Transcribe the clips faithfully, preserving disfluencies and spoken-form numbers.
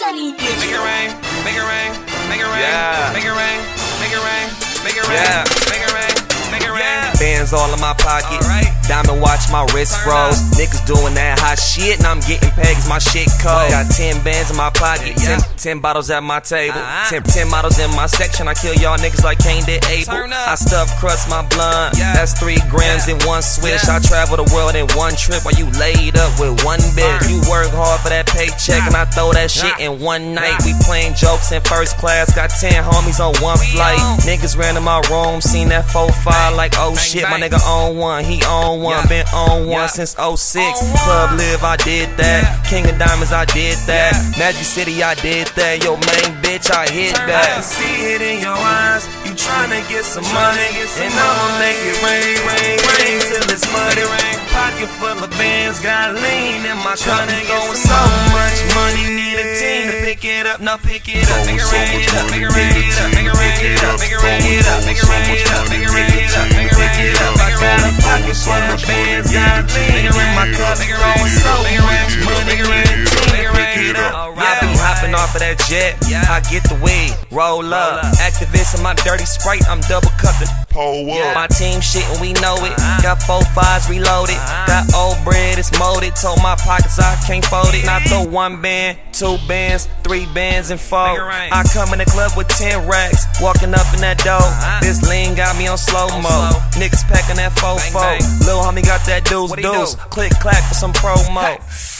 Money Digital. Make it rain, make it rain, make it rain, yeah. Make it rain, make it rain, make it rain, yeah. Make it rain, make it rain. Yeah. Bands all in my pocket, right. Diamond watch, my wrist froze. Niggas doing that hot shit, and I'm getting paid cause my shit cold. Got ten bands in my pocket, yeah. ten, ten bottles at my table, uh-huh. ten, ten models in my section. I kill y'all niggas like Cain did Abel. I stuff crust my blunt, yeah. That's three grams yeah. in one swish. Yeah. I travel the world in one trip while you laid up with one bitch. You work hard for that paycheck, and I throw that shit in one night. We playing jokes in first class, got ten homies on one flight. Niggas ran in my room, seen that four five like, oh shit, my nigga on one, he on one, been on one since oh six. Club Live, I did that. King of Diamonds, I did that. Magic City, I did that. Yo, main bitch, I hit that. I can see it in your eyes, you tryna get some money, and I'ma make it rain, rain, rain till it's muddy. Pocket full of bands, got lean in my cup, throwing so much money, need a team to pick it up. Now pick it up, make it rain, make it rain, make it rain, make it rain, make it rain, make it rain, make it rain, make it rain. I got a pocket full of bands, got lean in my cup, throwing so much money, pick it up. I be hopping off of that jet, I get the weed, roll up. Activist in my dirty Sprite, I'm double cupping. Pull up. My team shit and we know it. Got four fives reloaded. Got old bread, it's molded. Told my pockets I can't fold it. Now throw one band, two bands, three bands, and four. I come in the club with ten racks, walking up in that dough. This lean got me on slow mo. Niggas packing that four four. Lil homie got that deuce deuce. Click clack for some promo.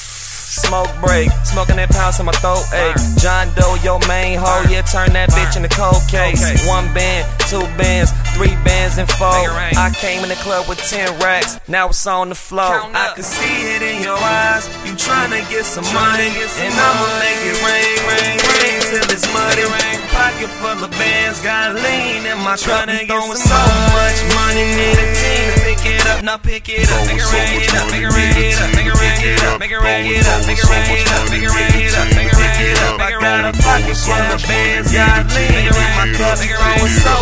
Smoke break, smoking that pound till my throat ache. John Doe, your main hoe, yeah, turn that bitch in the cold case. One band, two bands, three bands, and four. I came in the club with ten racks, now it's on the floor. I can see it in your eyes, you tryna get some money, and I'ma make it rain, rain, rain till it's muddy. Pocket full of bands, got lean in my cup, throwing so much money, need a team to pick it up. Now pick it up, make it rain, make it rain, make it rain, make it rain. Make it rain up, make it rain up, make it rain up. I got a pocket full of bands, got lean in my cup, throwing so